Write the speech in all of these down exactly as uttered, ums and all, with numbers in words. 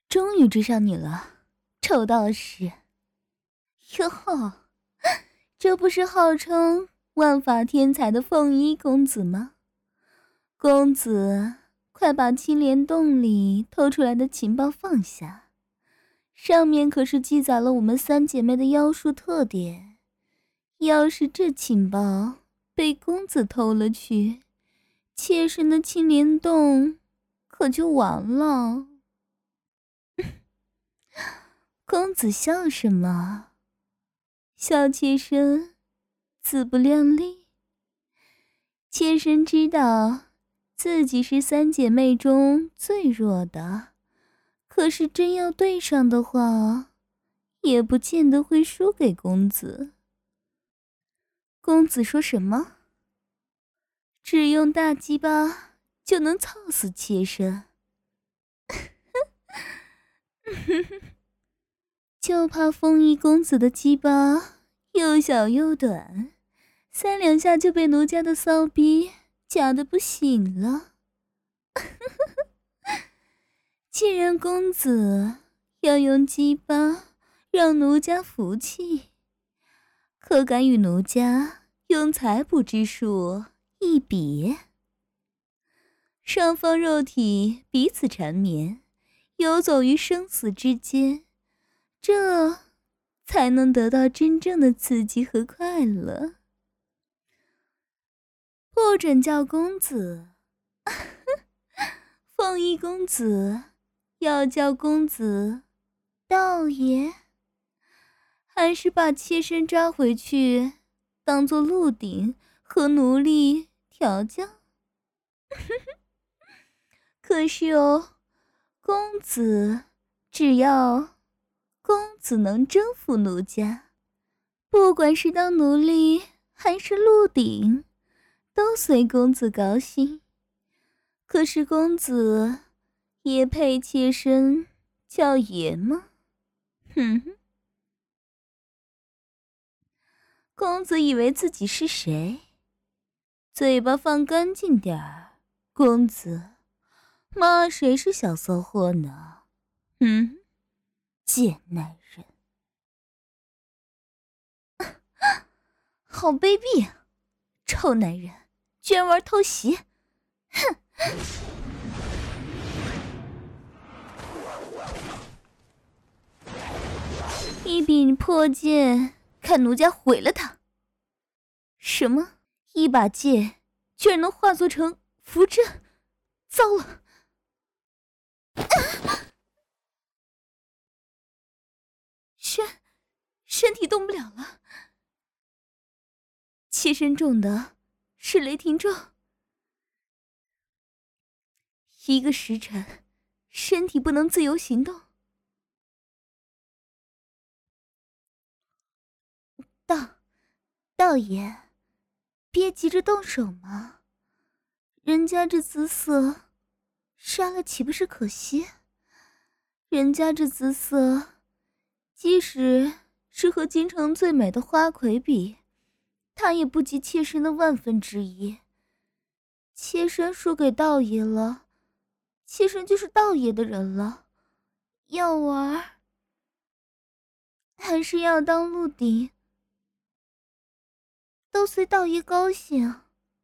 终于追上你了，臭道士。哟吼，这不是号称万法天才的凤衣公子吗？公子，快把青莲洞里偷出来的情报放下，上面可是记载了我们三姐妹的妖术特点。要是这情报被公子偷了去，妾身的青莲洞可就完了。公子笑什么？笑妾身自不量力？妾身知道自己是三姐妹中最弱的，可是真要对上的话，也不见得会输给公子。公子说什么？只用大鸡巴就能操死妾身？就怕风衣公子的鸡巴又小又短，三两下就被奴家的骚逼夹得不行了。既然公子要用鸡巴让奴家服气，可敢与奴家用采补之术一别？双方肉体彼此缠绵，游走于生死之间，这才能得到真正的刺激和快乐。不准叫公子，凤衣公子，要叫公子道爷，还是把妾身抓回去当作鹿鼎和奴隶调教？可是哦，公子，只要公子能征服奴家，不管是当奴隶还是鹿鼎，都随公子高兴。可是公子也配妾身叫爷吗？哼哼，公子以为自己是谁？嘴巴放干净点儿，公子骂谁是小骚货呢？嗯，贱男人，好卑鄙！臭男人，居然玩偷袭！哼！一柄破剑，看奴家毁了他！什么？一把剑居然能化作成符阵？糟了！身身体动不了了。妾身中的是雷霆咒，一个时辰，身体不能自由行动。道道爷，别急着动手嘛，人家这姿色，杀了岂不是可惜？人家这姿色，即使是和京城最美的花魁比，他也不及妾身的万分之一。妾身输给道爷了，妾身就是道爷的人了。要玩，还是要当鹿鼎，都随道爷高兴。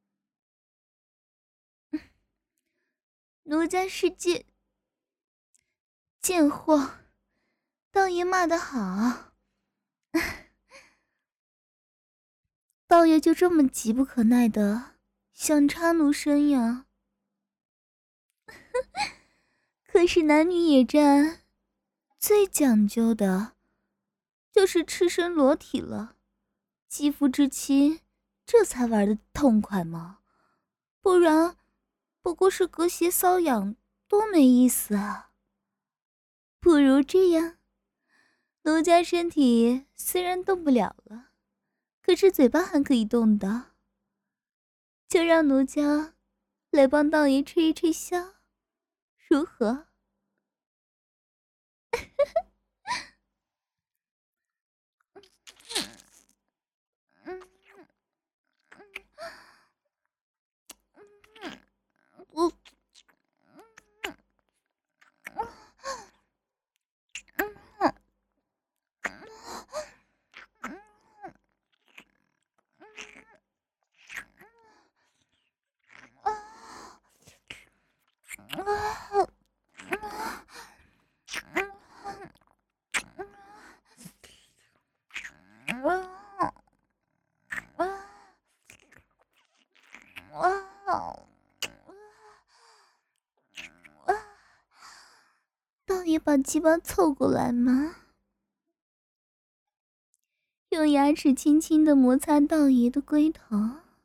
奴家是贱贱货，道爷骂得好。道爷就这么急不可耐的想插奴身呀？可是男女野战最讲究的就是赤身裸体了，肌肤之亲，这才玩得痛快嘛，不然不过是隔鞋搔痒，多没意思啊。不如这样，奴家身体虽然动不了了，可是嘴巴还可以动的，就让奴家来帮道爷吹一吹箫，如何？我也把鸡巴凑过来吗？用牙齿轻轻地摩擦道爷的龟头，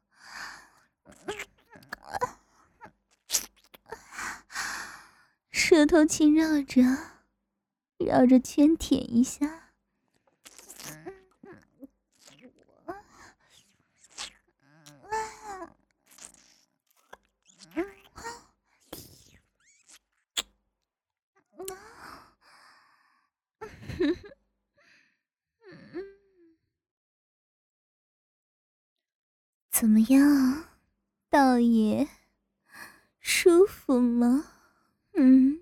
舌头轻绕着，绕着圈舔一下。怎么样，道爷，舒服吗？嗯，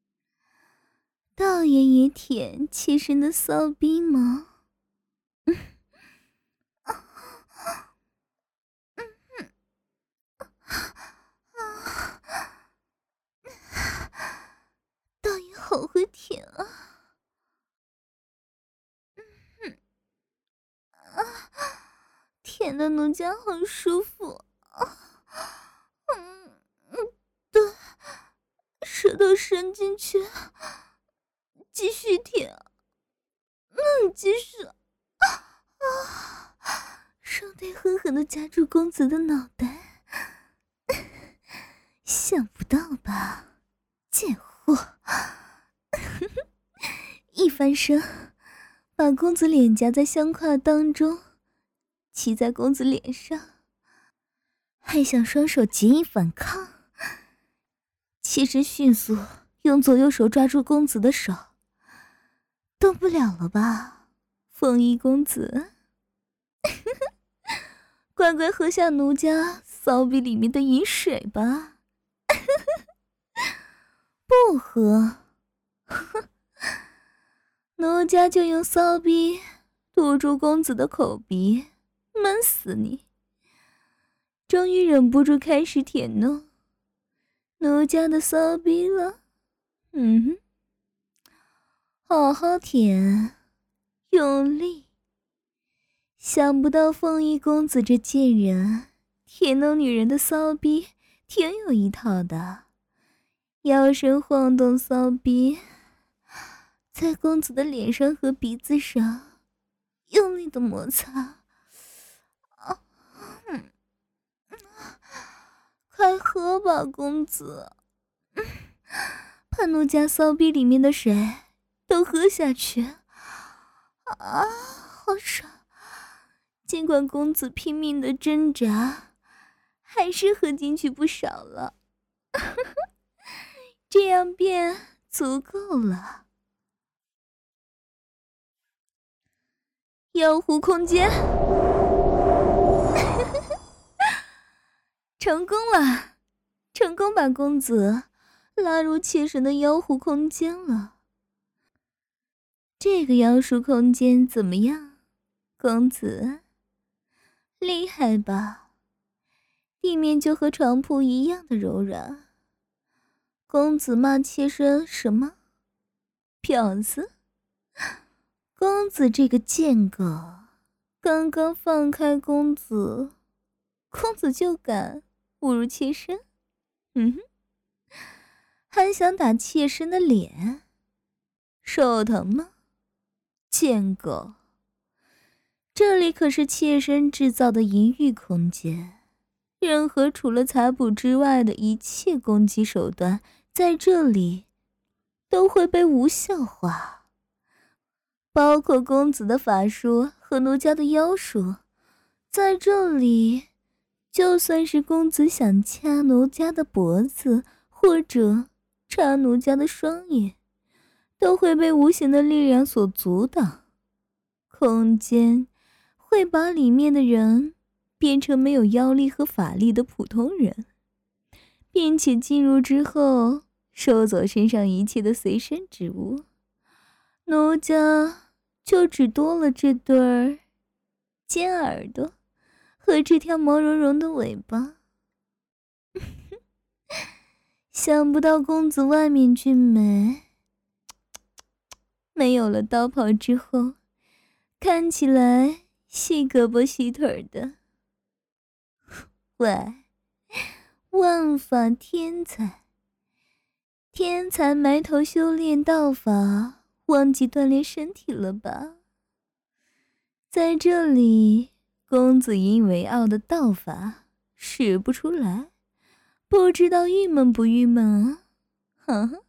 道爷也舔妾身的骚逼吗？嗯，道爷好会舔啊！舔的奴家好舒服，嗯嗯，对，舌头伸进去，继续舔，嗯，继续，啊，双腿狠狠地夹住公子的脑袋，想不到吧，贱货！一翻身，把公子脸夹在相胯当中，骑在公子脸上，还想双手结印反抗。妾身迅速用左右手抓住公子的手，动不了了吧，凤衣公子？乖乖喝下奴家骚逼里面的饮水吧。不喝，奴家就用骚逼堵住公子的口鼻，闷死你！终于忍不住开始舔弄奴家的骚逼了。嗯，好好舔，用力。想不到凤衣公子这贱人舔弄女人的骚逼挺有一套的，腰身晃动骚逼，在公子的脸上和鼻子上用力的摩擦。啊，嗯，快喝吧，公子，嗯，把奴家骚逼里面的水都喝下去。啊，好爽！尽管公子拼命的挣扎，还是喝进去不少了。这样便足够了。妖狐空间成功了，成功把公子拉入妾身的妖狐空间了。这个妖术空间怎么样，公子？厉害吧？地面就和床铺一样的柔软。公子骂妾身什么？婊子？公子这个贱狗，刚刚放开公子，公子就敢侮辱妾身？嗯哼，还想打妾身的脸？手疼吗？贱狗！这里可是妾身制造的淫欲空间，任何除了采捕之外的一切攻击手段，在这里都会被无效化，包括公子的法术和奴家的妖术。在这里，就算是公子想掐奴家的脖子，或者插奴家的双眼，都会被无形的力量所阻挡。空间会把里面的人变成没有妖力和法力的普通人，并且进入之后收走身上一切的随身之物。奴家就只多了这对儿尖耳朵和这条毛茸茸的尾巴。想不到公子外面俊美，没有了刀袍之后，看起来细胳膊细腿的。喂，万法天才， 天才埋头修炼道法，忘记锻炼身体了吧？在这里，公子因为傲的道法使不出来，不知道郁闷不郁闷啊？哈哈。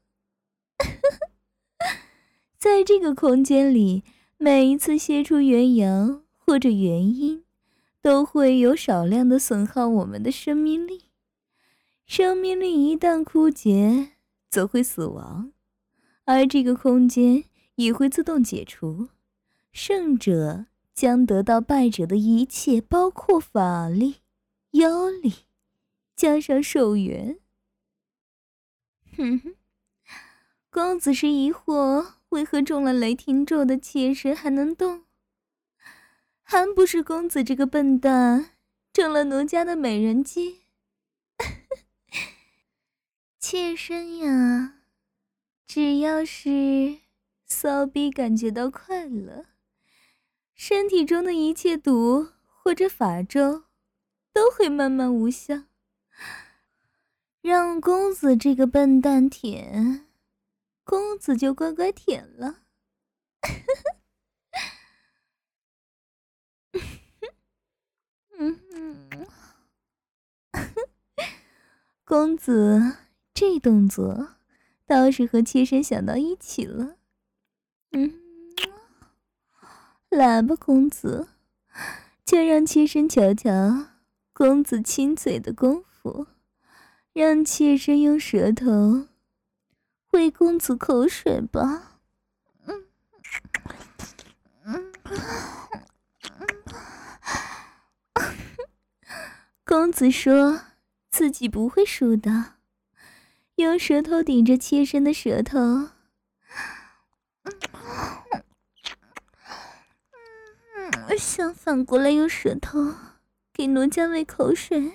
在这个空间里，每一次泄出元阳或者元阴，都会有少量的损耗我们的生命力。生命力一旦枯竭，则会死亡，而这个空间也会自动解除，胜者将得到败者的一切，包括法力、妖力，加上寿元。哼哼，公子是疑惑，为何中了雷霆咒的妾身还能动？还不是公子这个笨蛋中了奴家的美人计。妾身呀，只要是骚逼感觉到快乐，身体中的一切毒或者法咒都会慢慢无效。让公子这个笨蛋舔，公子就乖乖舔了。公子这动作倒是和妾身想到一起了。嗯，来吧，公子，就让妾身瞧瞧公子亲嘴的功夫，让妾身用舌头喂公子口水吧。嗯嗯，公子说自己不会输的，用舌头顶着妾身的舌头。想反过来用舌头给奴家喂口水。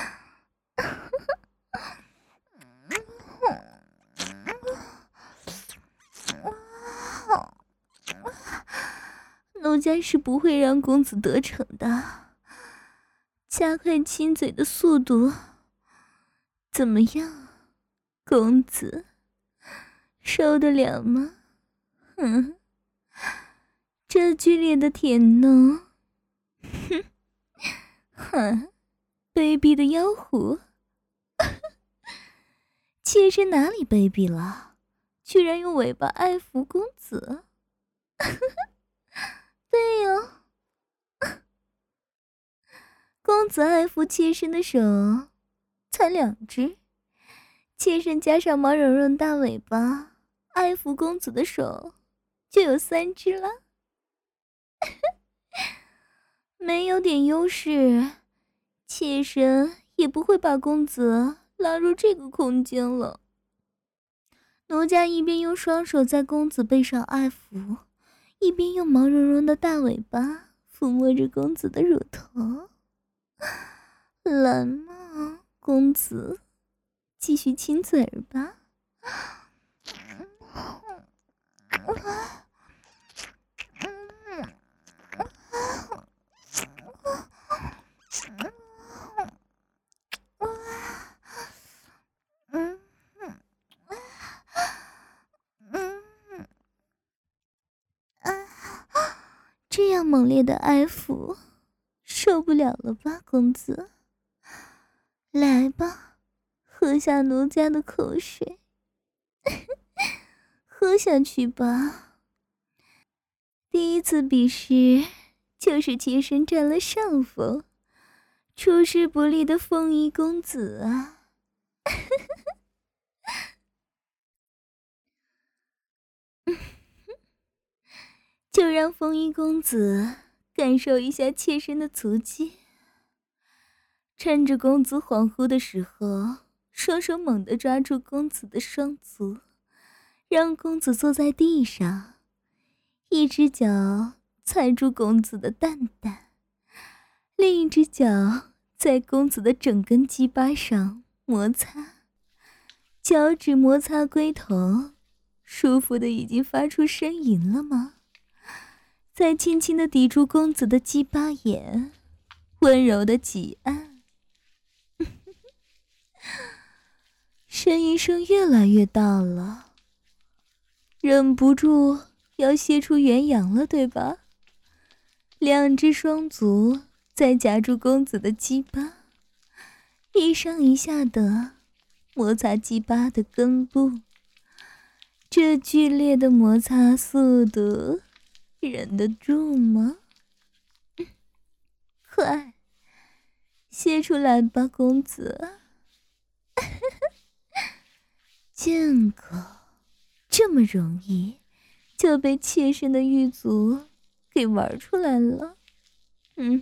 奴家是不会让公子得逞的，加快亲嘴的速度。怎么样，公子，受得了吗？哼，这剧烈的舔弄，哼，哼，卑鄙的妖狐。妾身哪里卑鄙了？居然用尾巴爱抚公子。对哟，公子爱抚妾身的手才两只，妾身加上毛茸茸大尾巴，爱抚公子的手就有三只了。没有点优势，妾身也不会把公子拉入这个空间了。奴家一边用双手在公子背上爱抚，一边用毛茸茸的大尾巴抚摸着公子的乳头。来嘛，公子，继续亲嘴儿吧。这样猛烈的爱抚，受不了了吧，公子？来吧，喝下奴家的口水，喝下去吧。第一次比试就是妾身占了上风，出师不利的凤仪公子啊！就让凤仪公子感受一下妾身的足迹。趁着公子恍惚的时候，双手猛地抓住公子的双足，让公子坐在地上，一只脚踩住公子的蛋蛋，另一只脚在公子的整根鸡巴上摩擦，脚趾摩擦龟头，舒服的已经发出呻吟了吗？再轻轻地抵住公子的鸡巴眼，温柔的挤按。 呻吟声越来越大了，忍不住要泄出元阳了，对吧？两只双足在夹住公子的鸡巴，一上一下的摩擦鸡巴的根部，这剧烈的摩擦速度忍得住吗？快泄出来吧，公子。见过这么容易就被妾身的玉足给玩出来了。嗯，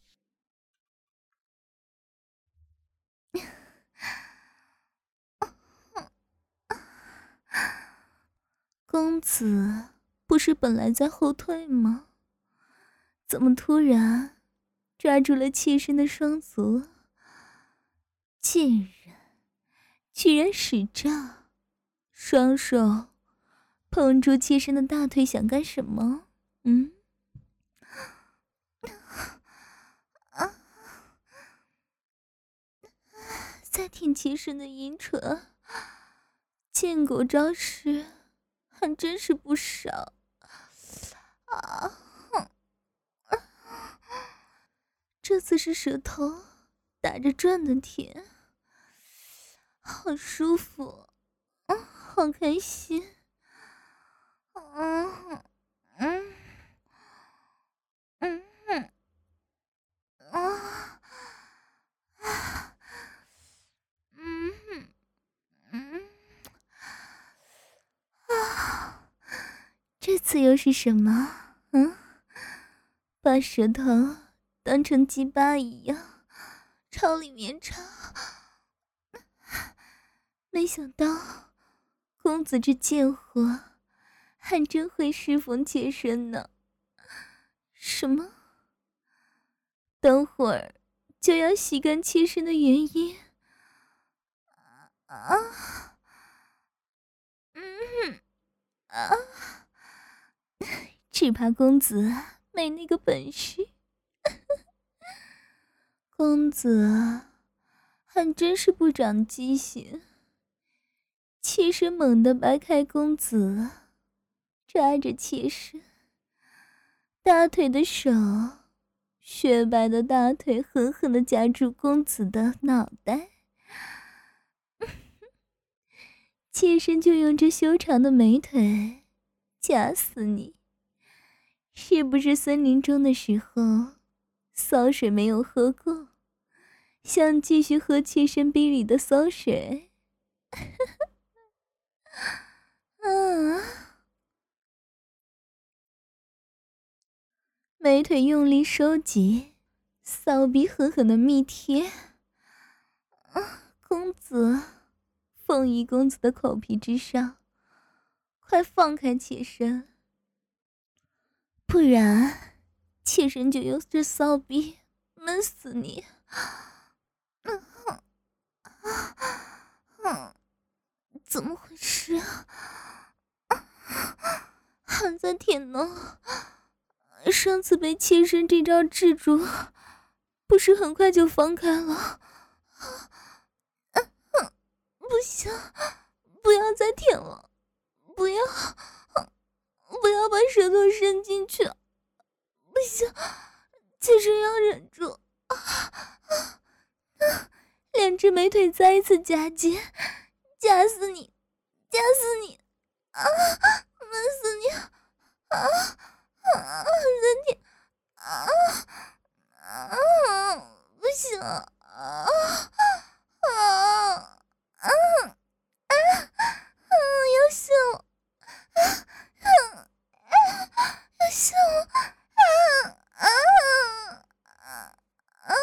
公子不是本来在后退吗？怎么突然抓住了妾身的双足？贱人，居然使诈，双手捧住妾身的大腿，想干什么？嗯？啊！再挺妾身的阴唇，贱狗招式还真是不少啊！这次是舌头打着转的甜，好舒服，嗯，好开心，嗯嗯嗯嗯啊啊嗯嗯啊！这次又是什么？嗯，把舌头当成鸡巴一样朝里面插，没想到公子这贱货还真会侍奉妾身呢。什么？等会儿就要吸干妾身的原因啊？嗯啊，只怕公子没那个本事。公子还真是不长记性。妾身猛地掰开公子，抓着妾身大腿的手，雪白的大腿狠狠地夹住公子的脑袋。妾身就用这修长的美腿夹死你！是不是森林中的时候骚水没有喝够，想继续喝妾身逼里的骚水？啊！美腿用力收紧，骚逼狠狠的密贴。啊，公子，凤仪公子的口皮之上，快放开妾身，不然妾身就用这骚逼闷死你！嗯嗯，怎么回事啊？还在舔呢？上次被妾身这招制住，不是很快就放开了？不行，不要再舔了，不要，不要把舌头伸进去，不行，妾身要忍住。两只美腿再一次夹紧，夹死你，夹死你！啊，闷死你！啊啊！再舔！啊啊！不行！啊啊啊啊！要笑了！啊啊啊！要笑了！啊啊啊啊！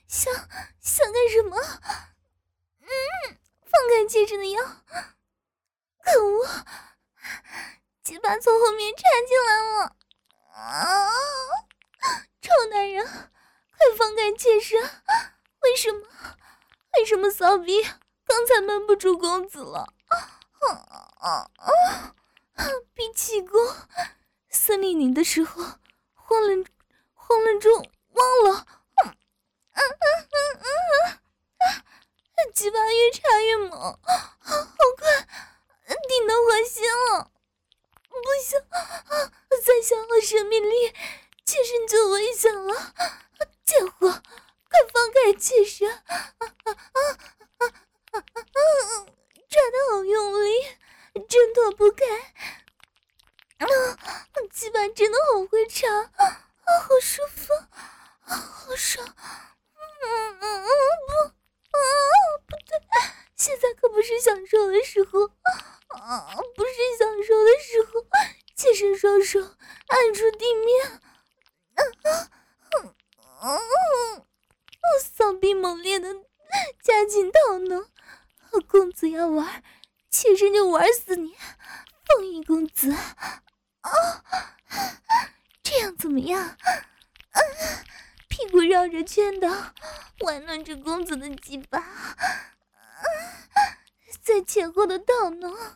想想干什么？嗯，放开妾身的腰！可恶，鸡巴从后面插进来了！啊！臭男人，快放开妾身！为什么？为什么骚逼刚才闷不住公子了？啊啊啊！比气功森林宁的时候，慌了慌了中忘了。嗯嗯嗯嗯嗯，鸡巴越插越猛，好快，顶到火心了！不行，再消耗生命力，妾身就危险了！贱货，快放开妾身！啊啊啊啊啊啊！抓得好用力，挣脱不开。啊，鸡巴真的好会插，啊，好舒服，啊，好爽。嗯嗯嗯，不，啊，不对，现在可不是享受的时候，啊，不是享受的时候。妾身双手按住地面，啊啊啊！骚逼猛烈的加紧套弄，公子要玩，妾身就玩死你！放逸公子，啊，这样怎么样？啊，屁股绕着圈的玩弄着公子的鸡巴，啊，在前后的套弄，啊，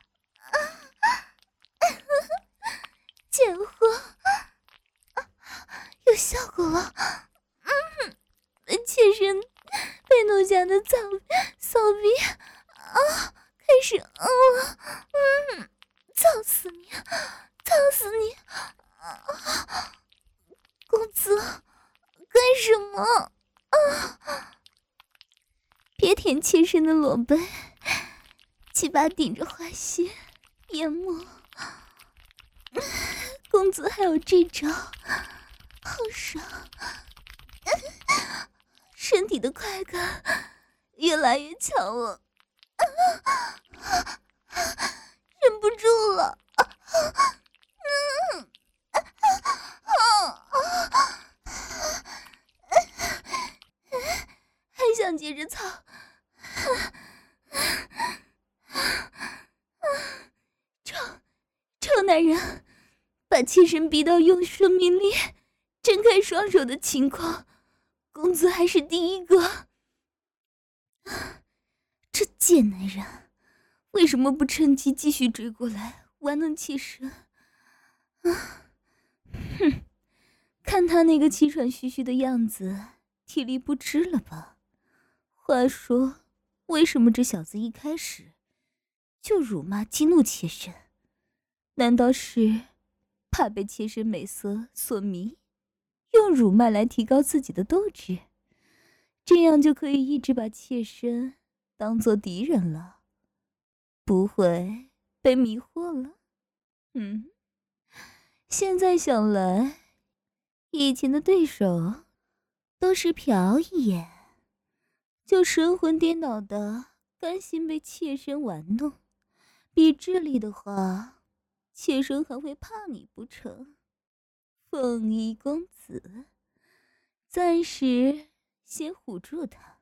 贱货，啊，有效果了！嗯，妾身被奴家的骚骚逼啊，开始嗯了，嗯，操死你，操死你！啊，公子，干什么？啊！别舔妾身的裸背，鸡巴顶着花心，眼眸。公子还有这招，好爽！身体的快感越来越强了，忍不住了。嗯，还想接着操？臭臭男人！把妾身逼到用生命力睁开双手的情况，公子还是第一个。这贱男人为什么不趁机继续追过来玩弄妾身？啊，哼，看他那个气喘吁吁的样子，体力不支了吧？话说，为什么这小子一开始就辱骂激怒妾身？难道是怕被妾身美色所迷，用辱骂来提高自己的斗志，这样就可以一直把妾身当做敌人了，不会被迷惑了？嗯，现在想来，以前的对手都是嫖一眼，就神魂颠倒的甘心被妾身玩弄，比智力的话，妾身还会怕你不成？凤仪公子，暂时先唬住他。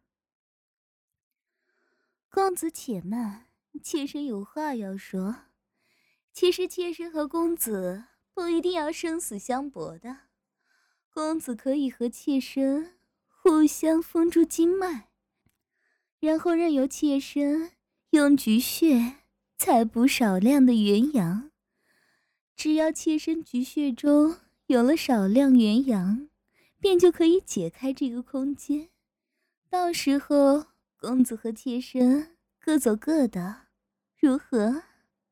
公子且慢，妾身有话要说。其实妾身和公子不一定要生死相搏的，公子可以和妾身互相封住经脉，然后任由妾身用菊穴采补少量的元阳。只要妾身菊穴中有了少量元阳，便就可以解开这个空间。到时候公子和妾身各走各的，如何？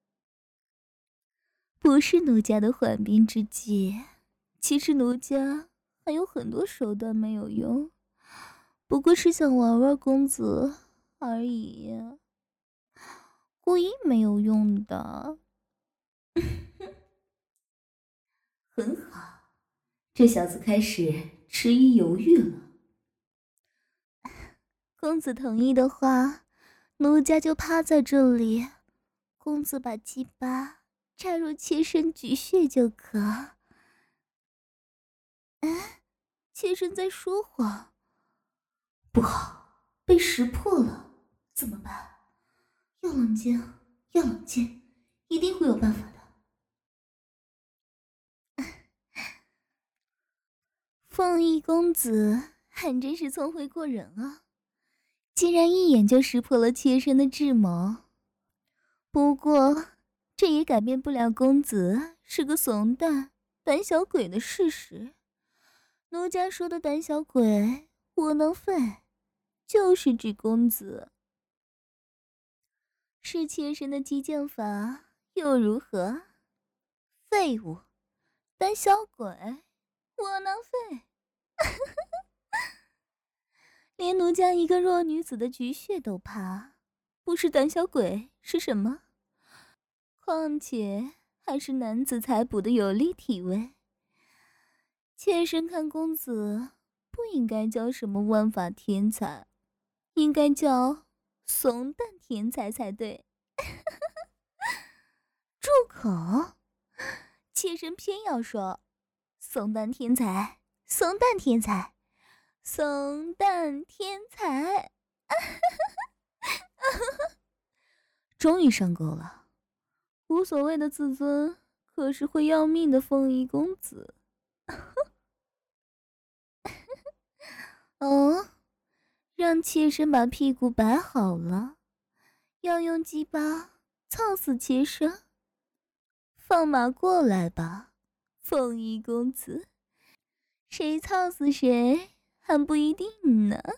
不是奴家的缓兵之计，其实奴家还有很多手段没有用，不过是想玩玩公子而已，故意没有用的。很好，这小子开始迟疑犹豫了。公子同意的话，奴家就趴在这里，公子把鸡巴插入妾身菊穴就可。哎，妾身在说谎， 不好，被识破了，怎么办？要冷静，要冷静，一定会有办法的。凤翼公子还真是聪慧过人啊，竟然一眼就识破了妾身的智谋。不过这也改变不了公子是个怂蛋胆小鬼的事实。奴家说的胆小鬼窝囊废，就是指公子。是妾身的激将法又如何？废物，胆小鬼，窝囊废。连奴家一个弱女子的菊穴都怕，不是胆小鬼是什么？况且还是男子才补的有力体位。妾身看公子不应该叫什么万法天才，应该叫怂蛋天才才对。住口！妾身偏要说怂蛋天才，怂蛋天才，怂蛋天才。终于上钩了，无所谓的自尊可是会要命的凤仪公子。哦，让妾身把屁股摆好了，要用鸡巴操死妾身。放马过来吧，凤仪公子，谁操死谁还不一定呢。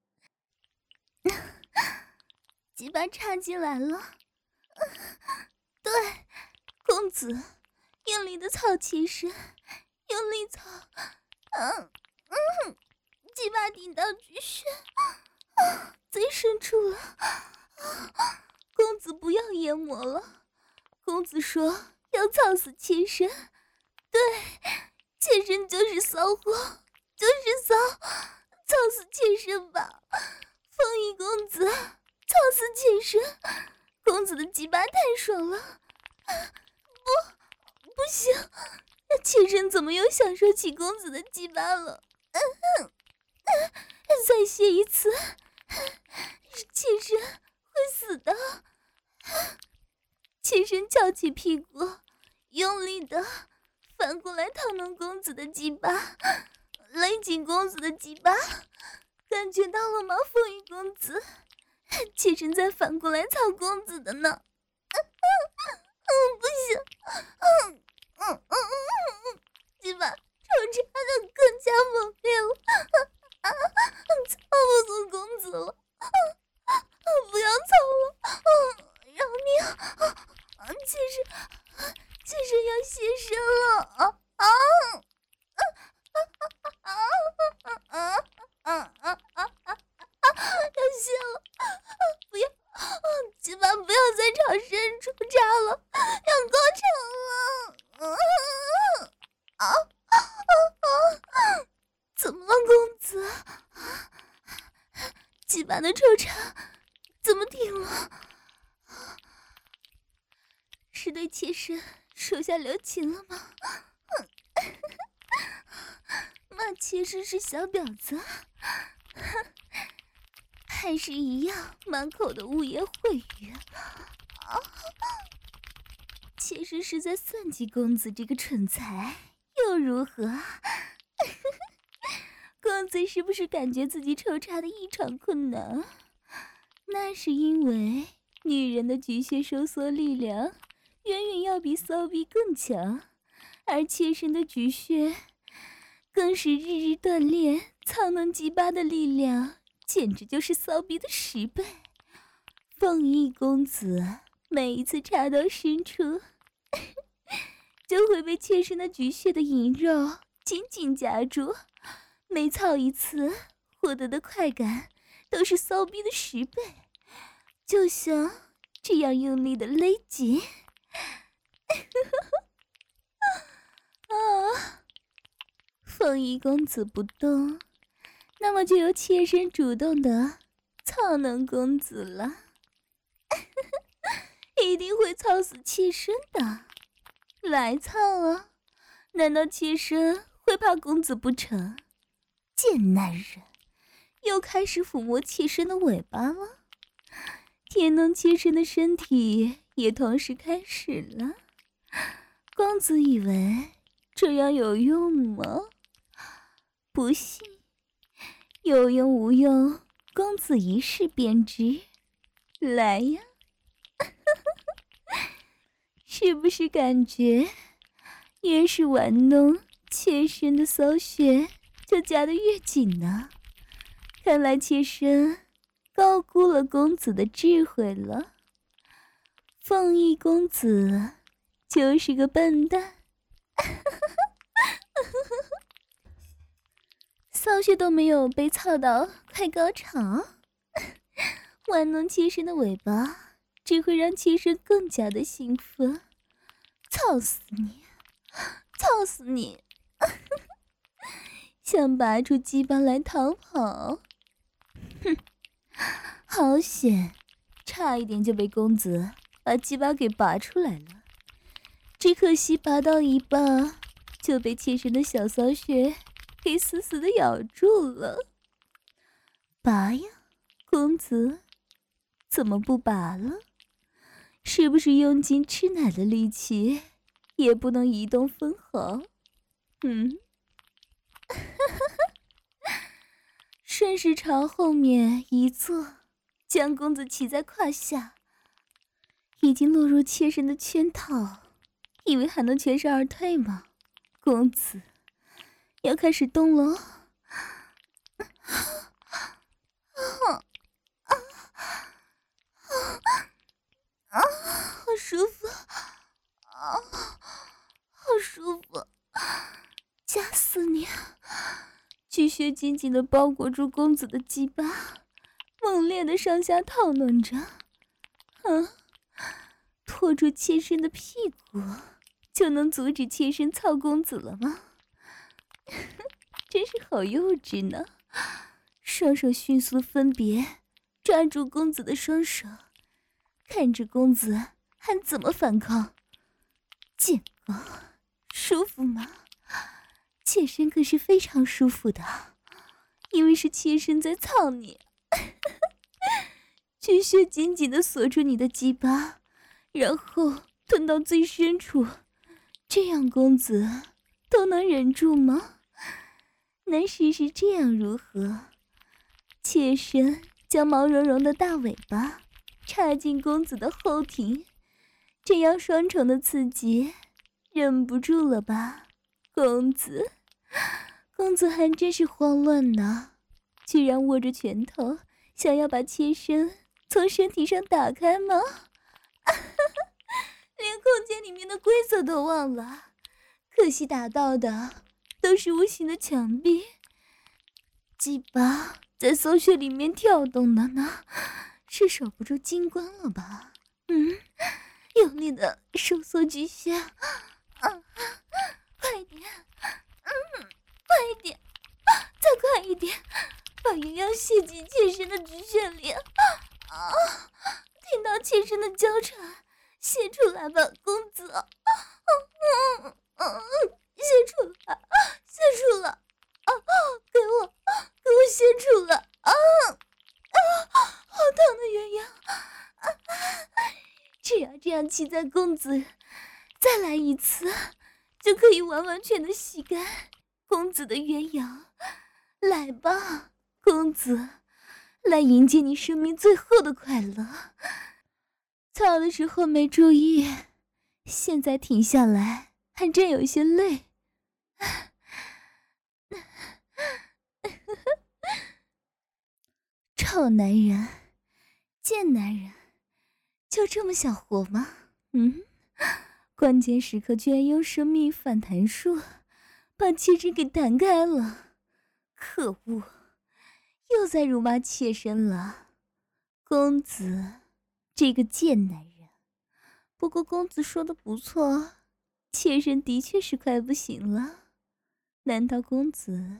鸡巴插进来了，对，公子，用力的操妾身，用力操，嗯嗯，鸡巴顶到菊穴，最深处了，公子不要研磨了。公子说要操死妾身，对，妾身就是骚货，就是骚，操死妾身吧，凤仪公子，操死妾身。公子的鸡巴太爽了，不，不行，妾身怎么又享受起公子的鸡巴了？嗯嗯嗯，再泄一次，妾身会死的。妾身翘起屁股，用力的反过来套弄公子的鸡巴，勒紧公子的鸡巴，感觉到了吗，凤羽公子？妾身在反过来操公子的呢。嗯嗯，不行，嗯嗯嗯嗯，鸡巴抽插的更加猛烈了，啊啊，操不过公子了，啊，不要操了，啊，饶命！啊，妾身，妾身要牺牲了！啊啊啊啊啊啊啊啊啊！要泄了！不要，今晚不要在场深处扎了，要高潮了！啊啊啊！怎么了，公子？鸡巴的抽插怎么停了？是对妾身手下留情了吗？骂妾身是小婊子，还是一样满口的污言秽语？啊！妾身是在算计公子这个蠢材，又如何？公子是不是感觉自己抽插的异常困难？那是因为女人的菊穴收缩力量远远要比骚逼更强，而妾身的菊穴更是日日锻炼操弄鸡巴的力量，简直就是骚逼的十倍。凤翼公子每一次插到深处，就会被妾身的菊穴的淫肉紧紧夹住，每操一次获得的快感都是骚逼的十倍，就像这样用力的勒紧。啊！凤仪公子不动，那么就由妾身主动的操弄公子了。一定会操死妾身的，来操啊！难道妾身会怕公子不成？贱男人， 又开始抚摸妾身的尾巴了。舔弄妾身的身体也同时开始了。公子以为这样有用吗？不信，有用无用，公子一试便知。来呀，是不是感觉越是玩弄妾身的骚穴就夹得越紧呢？看来妾身高估了公子的智慧了。凤翼公子就是个笨蛋。骚穴都没有被操到快高潮，玩弄妾身的尾巴只会让妾身更加的兴奋。操死你，操死你！想拔出鸡巴来逃跑，哼，好险，差一点就被公子把鸡巴给拔出来了。只可惜拔到一半就被妾身的小骚穴给死死的咬住了。拔呀，公子，怎么不拔了？是不是用尽吃奶的力气也不能移动分毫？嗯，顺势朝后面一坐，将公子骑在胯下，已经落入妾身的圈套，以为还能全身而退吗？公子要开始动了。啊，好舒服啊，好舒服，夹死你！巨穴紧紧地包裹住公子的鸡巴，猛烈地上下套弄着。啊，拖住妾身的屁股就能阻止妾身操公子了吗？真是好幼稚呢！双手迅速分别抓住公子的双手，看着公子还怎么反抗。贱狗，舒服吗？妾身可是非常舒服的，因为是妾身在操你。巨穴紧紧地锁住你的鸡巴，然后吞到最深处，这样公子都能忍住吗？那试试这样如何？妾身将毛茸茸的大尾巴插进公子的后庭，这样双重的刺激，忍不住了吧？公子，公子还真是慌乱呢，居然握着拳头，想要把妾身从身体上打开吗？连空间里面的规则都忘了，可惜打到的都是无形的墙壁。鸡巴在骚穴里面跳动的呢，是守不住金光了吧？嗯，用力的收缩巨穴，啊，快点，嗯，快一点，再快一点，把营养泄进妾身的巨穴里。啊，听到妾身的娇喘，泄出来吧，公子！啊，嗯嗯，泄出来，泄出来！啊，给我，给我泄出来！啊啊，好疼的鸳鸯！啊，只要这样骑在公子，再来一次，就可以完完全的吸干公子的鸳鸯。来吧，公子，来迎接你生命最后的快乐。操的时候没注意，现在停下来还真有些累。臭男人，贱男人，就这么想活吗？嗯，关键时刻居然用生命反弹术把气质给弹开了，可恶，又在辱骂妾身了。公子，这个贱男人。不过公子说的不错，妾身的确是快不行了。难道公子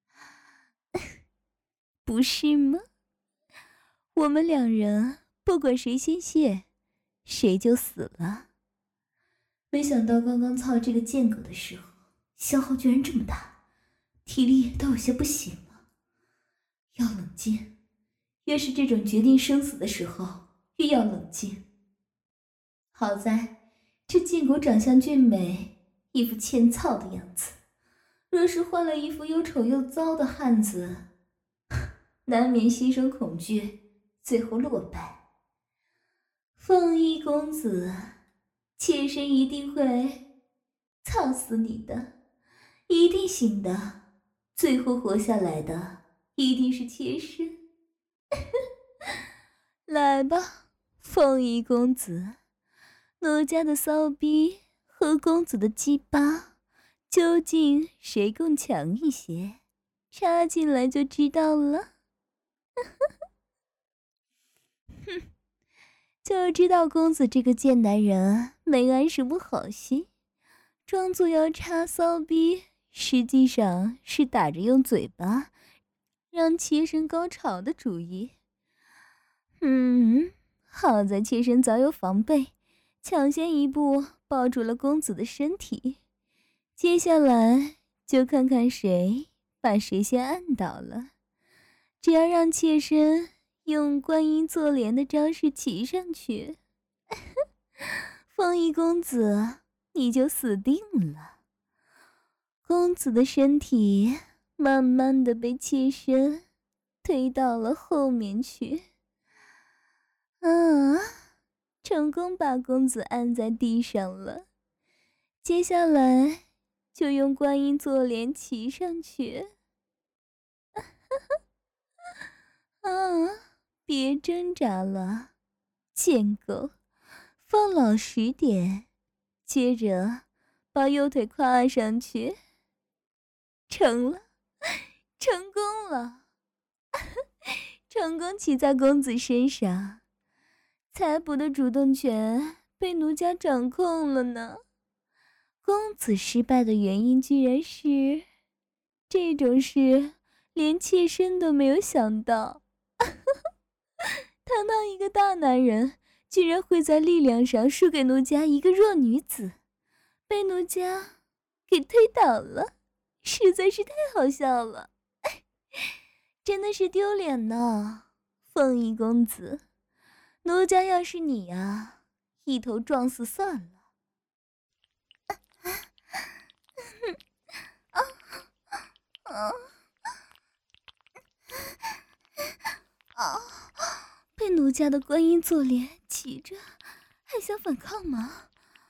不是吗？我们两人不管谁先泄，谁就死了。没想到刚刚操这个贱狗的时候，消耗居然这么大，体力都有些不行了。要冷静。 静，越是这种决定生死的时候，越要冷静。好在这建国长相俊美，一副欠操的样子，若是换了一副又丑又糟的汉子，难免心生恐惧，最后落败。凤衣公子，妾身一定会操死你的，一定行的，最后活下来的一定是妾身。来吧，凤衣公子，奴家的骚逼和公子的鸡巴，究竟谁更强一些？插进来就知道了。哼，就知道公子这个贱男人没安什么好心，装作要插骚逼，实际上是打着用嘴巴让妾身高潮的主意。嗯，好在妾身早有防备，抢先一步抱住了公子的身体，接下来就看看谁把谁先按倒了。只要让妾身用观音坐莲的招式骑上去，凤衣公子你就死定了。公子的身体慢慢的被妾身推到了后面去。啊，成功把公子按在地上了，接下来就用观音坐莲骑上去。啊，别挣扎了，贱狗，放老实点，接着把右腿跨上去。成了，成功了，成功骑在公子身上。财帛的主动权被奴家掌控了呢。公子失败的原因居然是这种事，连妾身都没有想到。堂堂一个大男人，居然会在力量上输给奴家一个弱女子，被奴家给推倒了，实在是太好笑了。真的是丢脸呢，凤衣公子。奴家要是你啊，一头撞死算了。啊啊啊！被奴家的观音坐莲骑着，还想反抗吗？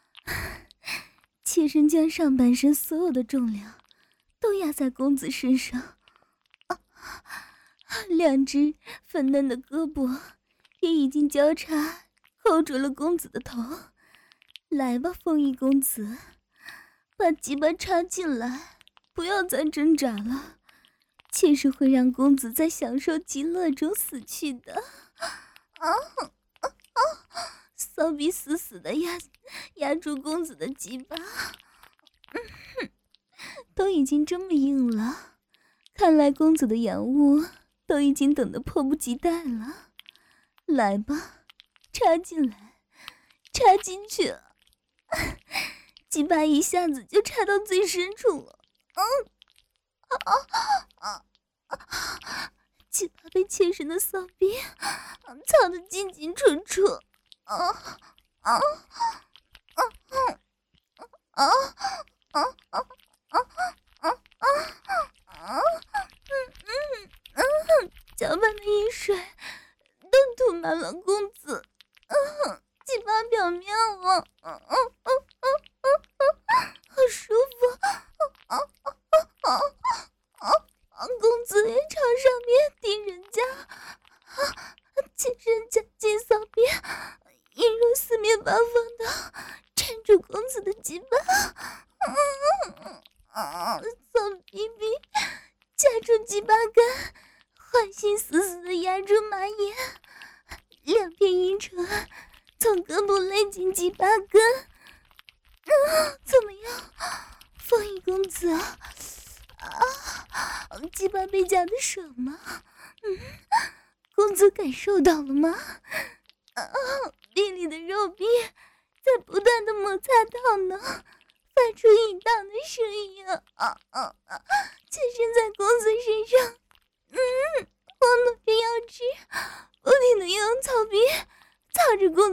妾身将上半身所有的重量都压在公子身上，啊，两只粉嫩的胳膊也已经交叉扣住了公子的头。来吧，凤衣公子，把鸡巴插进来，不要再挣扎了，妾身会让公子在享受极乐中死去的。啊啊啊！骚逼死死的压压住公子的鸡巴，嗯，都已经这么硬了，看来公子的洋物都已经等得迫不及待了。来吧，插进来，插进去，鸡巴一下子就插到最深处了。嗯，啊啊啊啊！鸡巴被妾身的骚逼操得进进出出，啊啊啊啊啊啊啊啊啊！嗯嗯嗯，脚畔的饮水都涂满了公子，嗯，鸡巴表面了，嗯嗯嗯嗯嗯，好舒服，啊啊啊啊啊！公子也朝上面顶人家，啊，妾身夹紧骚逼，引入四面八方的缠住公子的鸡巴，嗯嗯嗯，骚逼逼夹住鸡巴根，环心死死的压住马眼，两片阴唇从胳膊勒进鸡巴根。嗯，怎么样，凤衣公子啊？啊，鸡巴被夹的爽吗？嗯，公子感受到了吗？啊，臂里的肉壁在不断的摩擦到呢，发出淫荡的声音啊啊啊！妾身在公子身上，嗯，晃动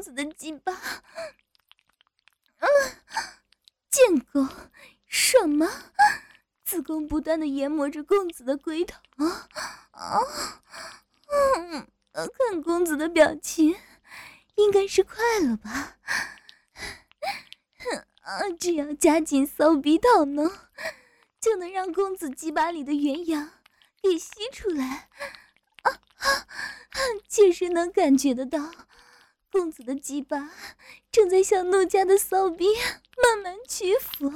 子的鸡巴。嗯，贱狗，爽吗？子宫不断的研磨着公子的龟头。啊啊，嗯，看公子的表情，应该是快了吧？啊，只要加紧骚逼套弄，就能让公子鸡巴里的元阳给吸出来。啊啊！确实能感觉得到，公子的鸡巴正在向奴家的骚逼慢慢屈服。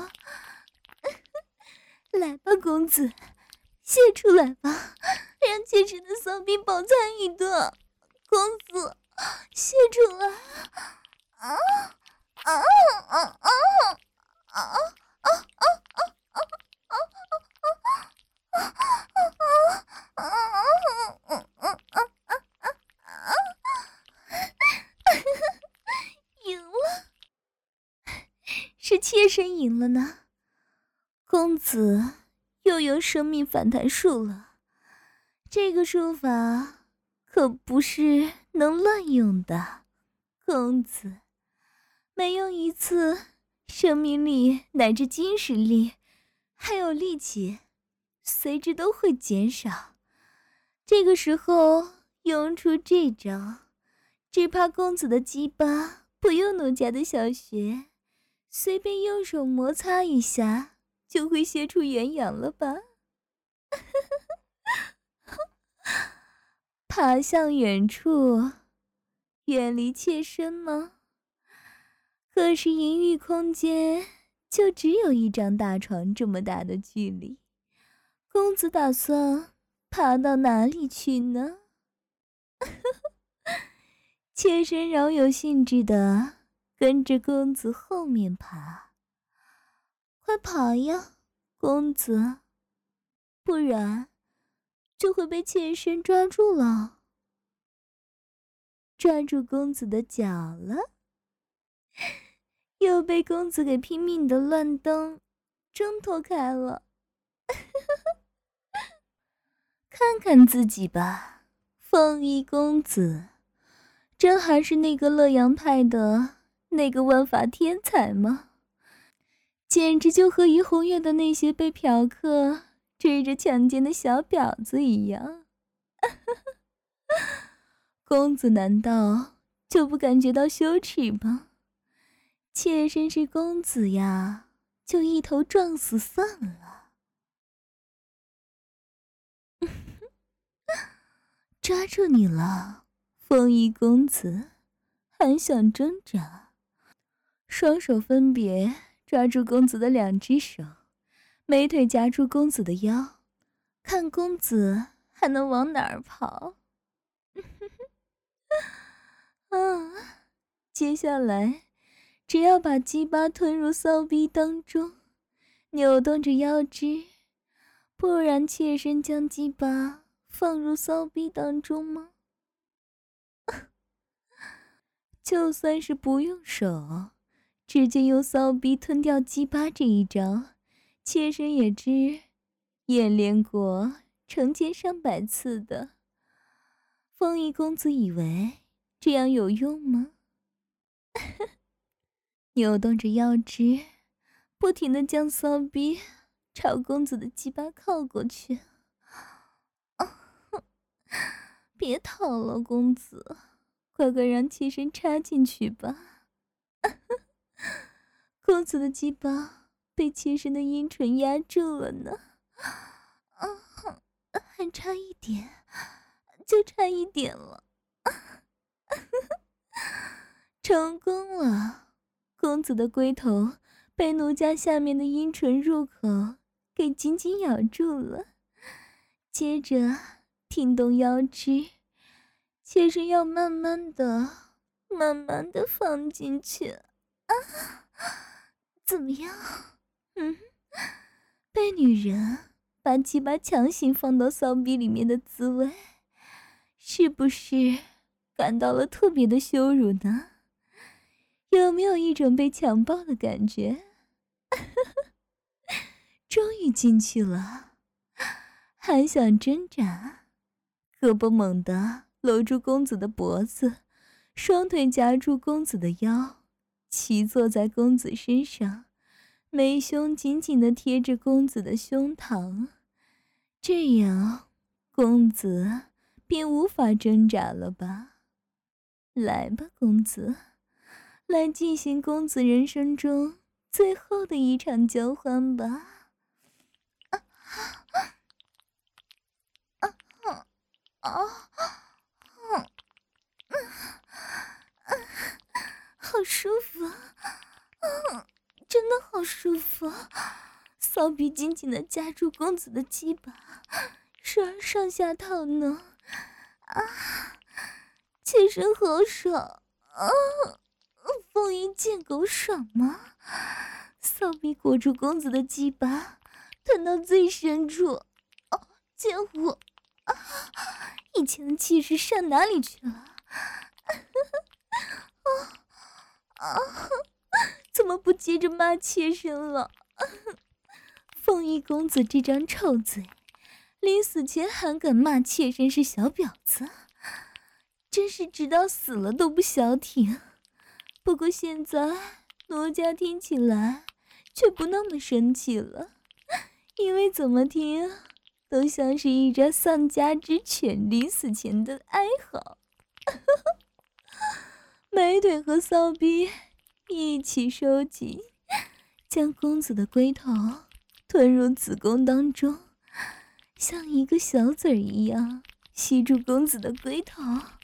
来吧，公子，泄出来吧，让妾身的骚逼饱餐一顿。公子，泄出来！啊啊啊啊啊啊啊啊啊啊！赢了，是妾身赢了呢。公子又有生命反弹术了，这个术法可不是能乱用的。公子每用一次，生命力乃至精神力还有力气随之都会减少。这个时候用出这招，只怕公子的鸡巴不用奴家的小穴，随便用手摩擦一下就会泄出元阳了吧？爬向远处，远离妾身吗？可是淫欲空间就只有一张大床这么大的距离，公子打算爬到哪里去呢？妾身饶有兴致的跟着公子后面爬。快爬呀，公子，不然就会被妾身抓住了。抓住公子的脚了，又被公子给拼命的乱蹬，挣脱开了。看看自己吧，凤衣公子，这还是那个乐阳派的那个万法天才吗？简直就和于红月的那些被嫖客追着强奸的小婊子一样。公子难道就不感觉到羞耻吗？妾身是公子呀，就一头撞死算了。抓住你了，凤衣公子，还想挣扎？双手分别抓住公子的两只手，美腿夹住公子的腰，看公子还能往哪儿跑。啊，接下来只要把鸡巴吞入骚逼当中，扭动着腰肢，不然妾身将鸡巴放入骚逼当中吗？就算是不用手，直接用骚逼吞掉鸡巴这一招，妾身也知演练过成千上百次的。凤仪公子以为这样有用吗？扭动着腰肢，不停地将骚逼朝公子的鸡巴靠过去。别逃了，公子，快快让妾身插进去吧。公子的鸡巴被妾身的阴唇压住了呢。啊，还差一点，就差一点了。成功了，公子的龟头被奴家下面的阴唇入口给紧紧咬住了。接着挺动腰肢，妾身要慢慢的、慢慢的放进去。啊，怎么样？嗯，被女人把鸡巴强行放到骚逼里面的滋味，是不是感到了特别的羞辱呢？有没有一种被强暴的感觉？终于进去了，还想挣扎，胳膊猛地搂住公子的脖子， 双腿夹住公子的腰，骑坐在公子身上，眉胸紧紧地贴着公子的胸膛，这样公子便无法挣扎了吧？来吧，公子，来进行公子人生中最后的一场交欢吧！啊啊啊啊啊！好舒服啊！真的好舒服！骚逼紧紧地夹住公子的鸡巴，时而上下套弄，啊，切身好爽啊！风衣见狗爽吗？骚逼裹住公子的鸡巴，吞到最深处，哦，贱货！啊，以前的气势上哪里去了？啊啊！怎么不接着骂妾身了？凤衣公子这张臭嘴，临死前还敢骂妾身是小婊子，真是直到死了都不消停。不过现在奴家听起来却不那么生气了，因为怎么听都像是一只丧家之犬临死前的哀嚎。美腿和骚逼一起收紧，将公子的龟头吞入子宫当中，像一个小嘴儿一样吸住公子的龟头。啊、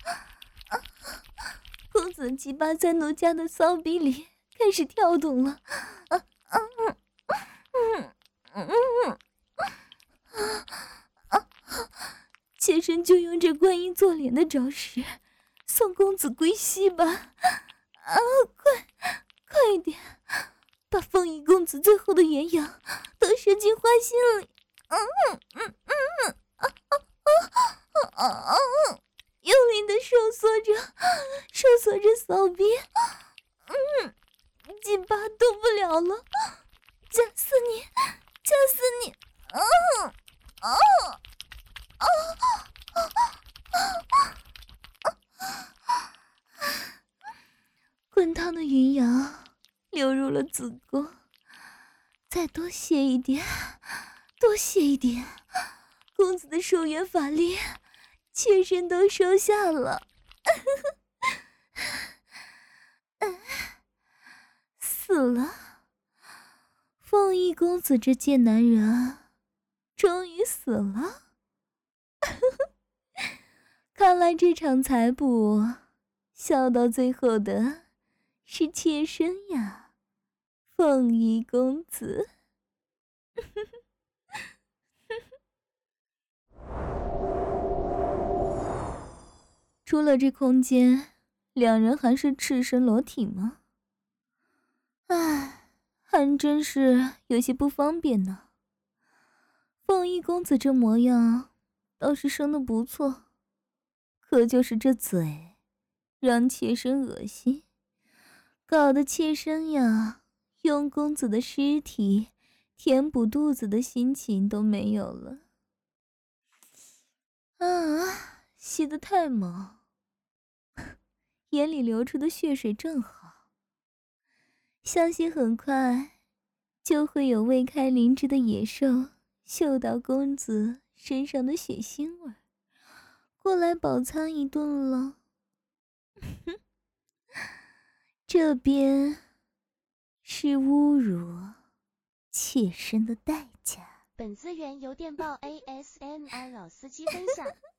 公子的鸡巴在奴家的骚逼里开始跳动了。啊啊嗯嗯嗯啊！妾身就用这观音坐莲的招式送公子归西吧！啊，快快一点，把凤仪公子最后的元阳都射进花心里！嗯嗯嗯啊啊啊啊！用力的收缩着，收缩着骚逼，嗯，鸡巴动不了了，夹死你，夹死你！嗯啊啊啊啊！滚烫的云阳流入了子宫，再多泄一点，多泄一点，公子的手缘法力，妾身都收下了。死了！凤翼公子这贱男人，终于死了。看来这场财捕，笑到最后的是妾身呀，凤仪公子。出了这空间，两人还是赤身裸体吗？唉，还真是有些不方便呢。凤仪公子这模样倒是生得不错，可就是这嘴让妾身恶心，搞得妾身呀用公子的尸体填补肚子的心情都没有了。啊，吸得太猛，眼里流出的血水正好，相信很快就会有未开灵智的野兽嗅到公子身上的血腥味，过来饱餐一顿了。这边是侮辱妾身的代价。 本资源由电报 A S M R 老司机分享。